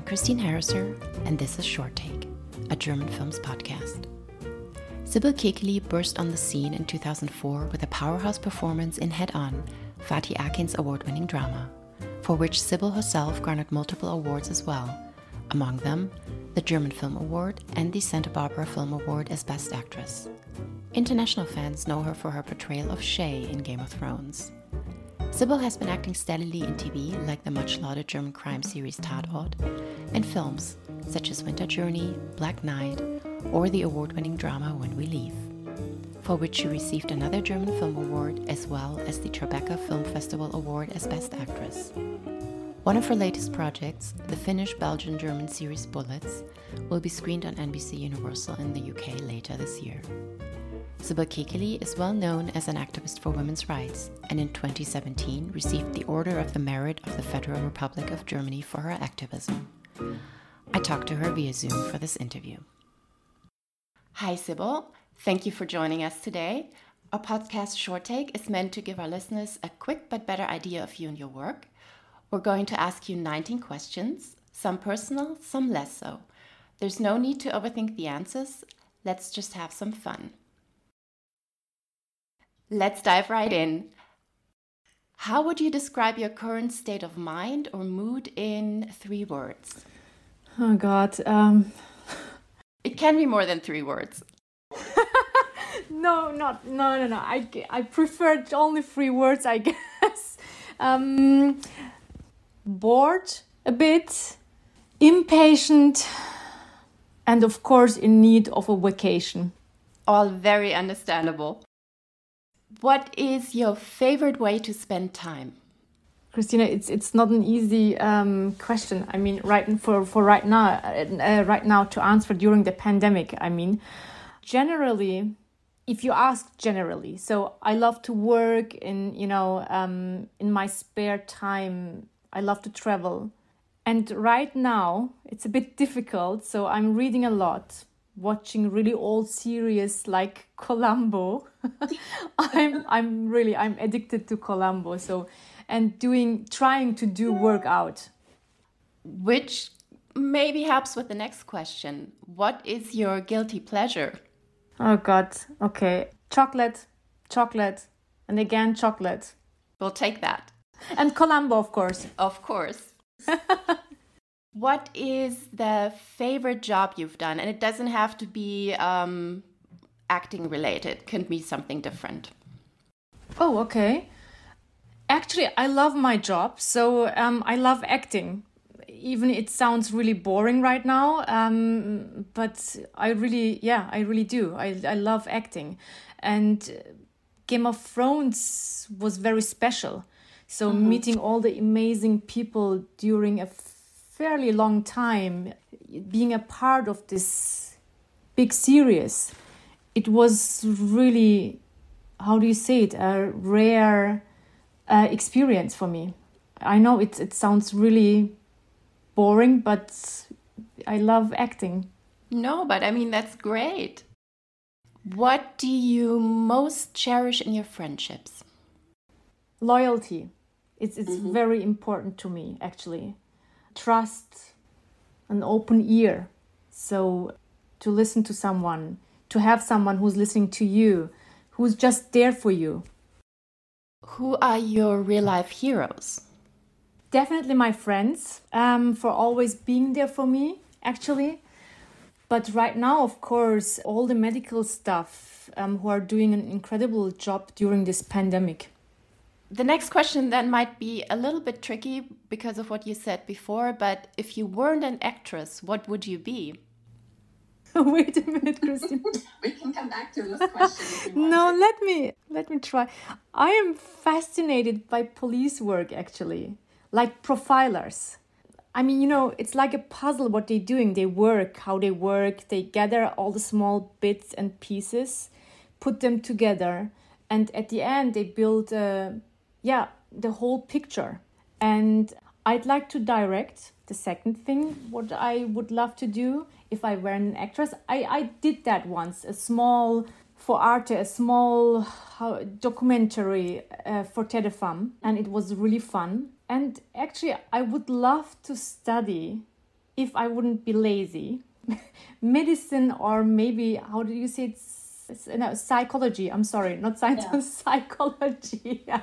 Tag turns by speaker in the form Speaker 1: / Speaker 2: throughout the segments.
Speaker 1: Christine Harriser, and this is Short Take, a German films podcast. Sybil Kekilli burst on the scene in 2004 with a powerhouse performance in Head On, Fatih Akin's award-winning drama, for which Sybil herself garnered multiple awards as well, among them the German Film Award and the Santa Barbara Film Award as Best Actress. International fans know her for her portrayal of Shae in Game of Thrones. Sybil has been acting steadily in TV, like the much-lauded German crime series Tatort, and films such as Winter Journey, Black Knight, or the award-winning drama When We Leave, for which she received another German Film Award as well as the Tribeca Film Festival Award as Best Actress. One of her latest projects, the Finnish-Belgian-German series Bullets, will be screened on NBC Universal in the UK later this year. Sybil Kekilli is well known as an activist for women's rights, and in 2017 received the Order of the Merit of the Federal Republic of Germany for her activism. I talked to her via Zoom for this interview. Hi Sybil, thank you for joining us today. Our podcast Short Take is meant to give our listeners a quick but better idea of you and your work. We're going to ask you 19 questions, some personal, some less so. There's no need to overthink the answers. Let's just have some fun. Let's dive right in. How would you describe your current state of mind or mood in 3 words?
Speaker 2: Oh God.
Speaker 1: It can be more than 3 words.
Speaker 2: No. I prefer only 3 words, I guess. Bored a bit, impatient, and of course in need of a vacation.
Speaker 1: All very understandable. What is your favorite way to spend time?
Speaker 2: Christina, it's not an easy question. I mean, right now to answer during the pandemic. I mean, generally, if you ask generally, so I love to work in my spare time. I love to travel, and right now it's a bit difficult. So I'm reading a lot, watching really old series like Columbo. I'm addicted to Columbo. So, and trying to do workout.
Speaker 1: Which maybe helps with the next question. What is your guilty pleasure?
Speaker 2: Oh God. Okay. Chocolate, and again chocolate.
Speaker 1: We'll take that.
Speaker 2: And Columbo, of course.
Speaker 1: Of course. What is the favorite job you've done? And it doesn't have to be acting related. It can be something different.
Speaker 2: Oh, okay. Actually, I love my job. So I love acting. Even it sounds really boring right now. But I really do. I love acting. And Game of Thrones was very special. So meeting all the amazing people during a fairly long time, being a part of this big series, it was really, how do you say it, a rare experience for me. I know it sounds really boring, but I love acting.
Speaker 1: No, but I mean, that's great. What do you most cherish in your friendships?
Speaker 2: Loyalty. It's very important to me, actually. Trust, an open ear. So to listen to someone, to have someone who's listening to you, who's just there for you.
Speaker 1: Who are your real-life heroes?
Speaker 2: Definitely my friends, for always being there for me, actually. But right now, of course, all the medical staff who are doing an incredible job during this pandemic.
Speaker 1: The next question then might be a little bit tricky because of what you said before, but if you weren't an actress, what would you be?
Speaker 2: Wait a minute, Christine.
Speaker 3: We can come back to this question if you want
Speaker 2: No,
Speaker 3: to.
Speaker 2: let me try. I am fascinated by police work, actually, like profilers. I mean, it's like a puzzle what they're doing. How they work. They gather all the small bits and pieces, put them together, and at the end they build the whole picture. And I'd like to direct. The second thing, what I would love to do if I were an actress, I did that once, a small documentary for TEDFAM, and it was really fun. And actually, I would love to study if I wouldn't be lazy. Medicine, or maybe, how do you say no, psychology. I'm sorry, not science, psychology. Yeah.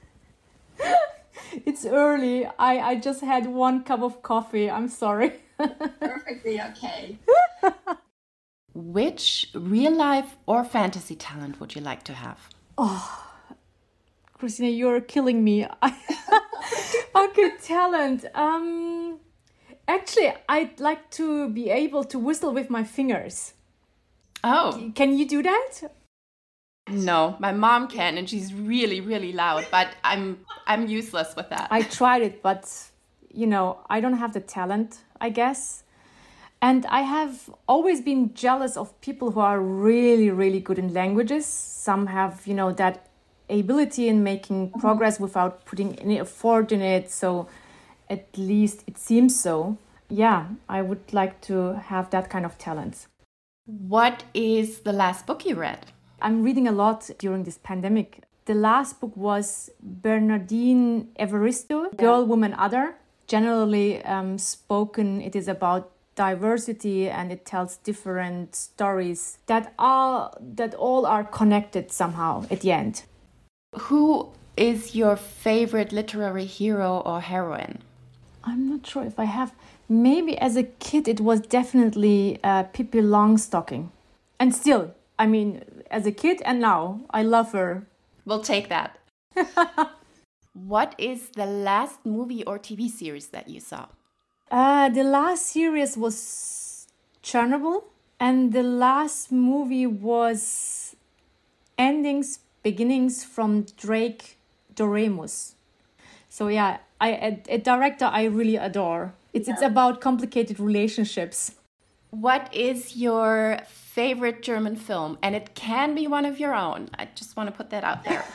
Speaker 2: It's early. I just had 1 cup of coffee. I'm sorry.
Speaker 3: Perfectly okay.
Speaker 1: Which real life or fantasy talent would you like to have?
Speaker 2: Christina, you're killing me. Okay, talent. Actually, I'd like to be able to whistle with my fingers.
Speaker 1: Oh.
Speaker 2: Can you do that?
Speaker 1: No, my mom can, and she's really, really loud, but I'm useless with that.
Speaker 2: I tried it, but, I don't have the talent, I guess. And I have always been jealous of people who are really, really good in languages. Some have, that ability in making progress without putting any effort in it. So at least it seems so. Yeah, I would like to have that kind of talent.
Speaker 1: What is the last book you read?
Speaker 2: I'm reading a lot during this pandemic. The last book was Bernardine Evaristo, Girl, Woman, Other. Generally spoken, it is about diversity, and it tells different stories that all are connected somehow at the end.
Speaker 1: Who is your favorite literary hero or heroine?
Speaker 2: I'm not sure if I have. Maybe as a kid it was definitely Pippi Longstocking. And still, as a kid and now, I love her.
Speaker 1: We'll take that. What is the last movie or TV series that you saw?
Speaker 2: The last series was Chernobyl, and the last movie was Endings, Beginnings from Drake Doremus. So yeah, a director I really adore. It's about complicated relationships.
Speaker 1: What is your favorite German film? And it can be one of your own. I just want to put that out there.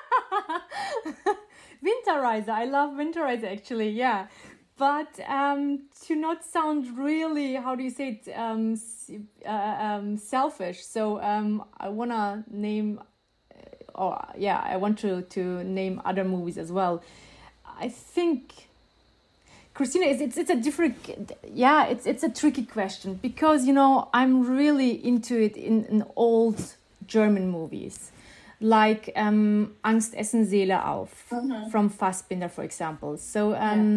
Speaker 2: Winterreise. I love Winterreise, actually, yeah. But to not sound really, how do you say it, selfish. So I want to name, I want to name other movies as well. I think, Christina, it's a different, it's a tricky question because, I'm really into it in old German movies. Like Angst essen Seele auf from Fassbinder, for example. So,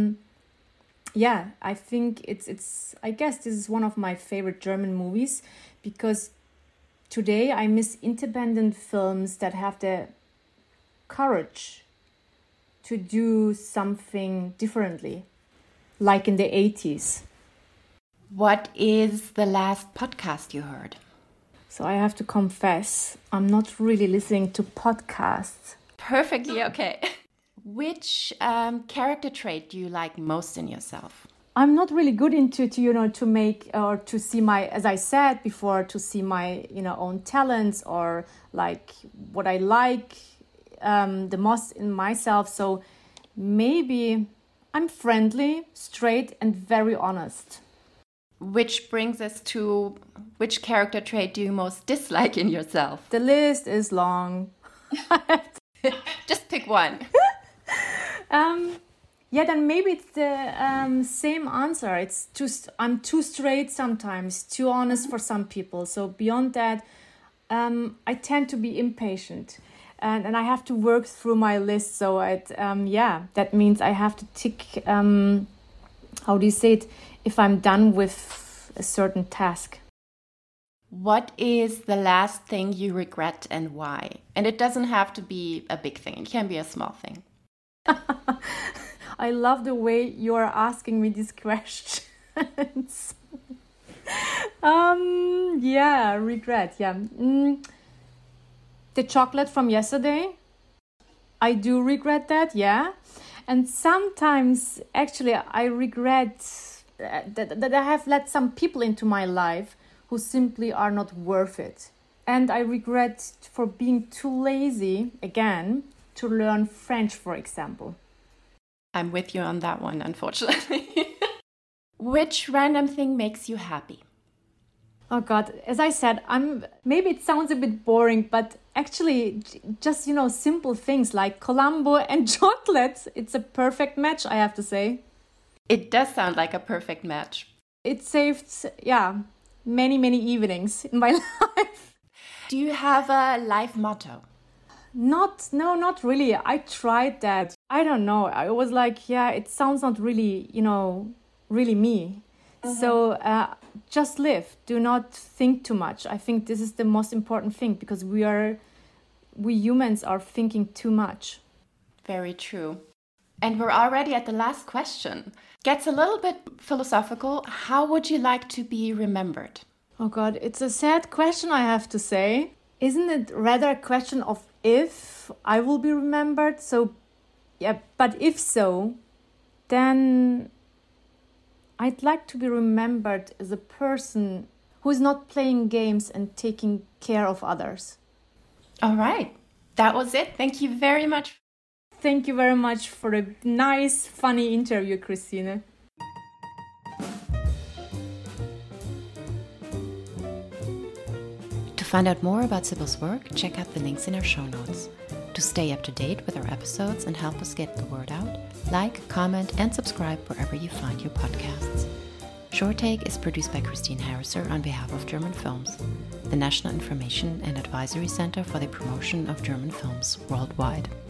Speaker 2: I think I guess this is one of my favorite German movies because today I miss independent films that have the courage to do something differently, like in the 80s.
Speaker 1: What is the last podcast you heard?
Speaker 2: So I have to confess, I'm not really listening to podcasts.
Speaker 1: Perfectly okay. Which character trait do you like most in yourself?
Speaker 2: I'm not really good into to make or to see my, as I said before, to see my own talents or like what I like the most in myself. So maybe I'm friendly, straight, and very honest.
Speaker 1: Which brings us to which character trait do you most dislike in yourself?
Speaker 2: The list is long.
Speaker 1: Just pick one.
Speaker 2: Then maybe it's the same answer. I'm too straight sometimes, too honest for some people. So beyond that, I tend to be impatient, and I have to work through my list. So that means I have to tick. How do you say it? If I'm done with a certain task.
Speaker 1: What is the last thing you regret and why? And it doesn't have to be a big thing. It can be a small thing.
Speaker 2: I love the way you are asking me these questions. Regret. Yeah. The chocolate from yesterday. I do regret that. Yeah. And sometimes, actually, I regret that I have let some people into my life who simply are not worth it. And I regret for being too lazy, again, to learn French, for example.
Speaker 1: I'm with you on that one, unfortunately. Which random thing makes you happy?
Speaker 2: Oh God, as I said, maybe it sounds a bit boring, but actually just, simple things like Colombo and chocolate. It's a perfect match, I have to say.
Speaker 1: It does sound like a perfect match.
Speaker 2: it saved, many, many evenings in my life.
Speaker 1: Do you have a life motto?
Speaker 2: Not really. I tried that. I don't know. I was like, it sounds not really, really me. So just live. Do not think too much. I think this is the most important thing, because we humans are thinking too much.
Speaker 1: Very true. And we're already at the last question. Gets a little bit philosophical. How would you like to be remembered?
Speaker 2: Oh God, it's a sad question, I have to say. Isn't it rather a question of if I will be remembered? So, but if so, then I'd like to be remembered as a person who is not playing games and taking care of others.
Speaker 1: All right. That was it. Thank you very much.
Speaker 2: Thank you very much for a nice, funny interview, Christine.
Speaker 1: To find out more about Sibyl's work, check out the links in our show notes. To stay up to date with our episodes and help us get the word out, like, comment, and subscribe wherever you find your podcasts. Short Take is produced by Christine Harriser on behalf of German Films, the National Information and Advisory Center for the Promotion of German Films worldwide.